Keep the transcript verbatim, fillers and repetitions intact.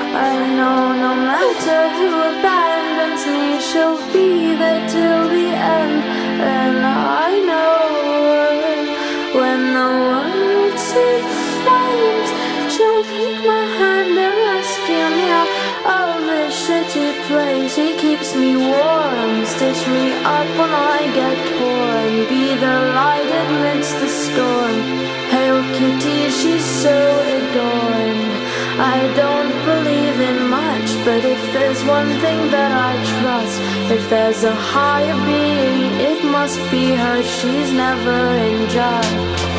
I know no matter who abandons me, she'll be there till the end. And I know when the world's in flames, she'll take my hand and rescue me out of this shitty place. He keeps me warm, stitch me up when I get torn, be the light amidst the storm. Hail Kitty, she's so adorned. I don't believe in much, but if there's one thing that I trust, if there's a higher being, it must be her. She's never in judge.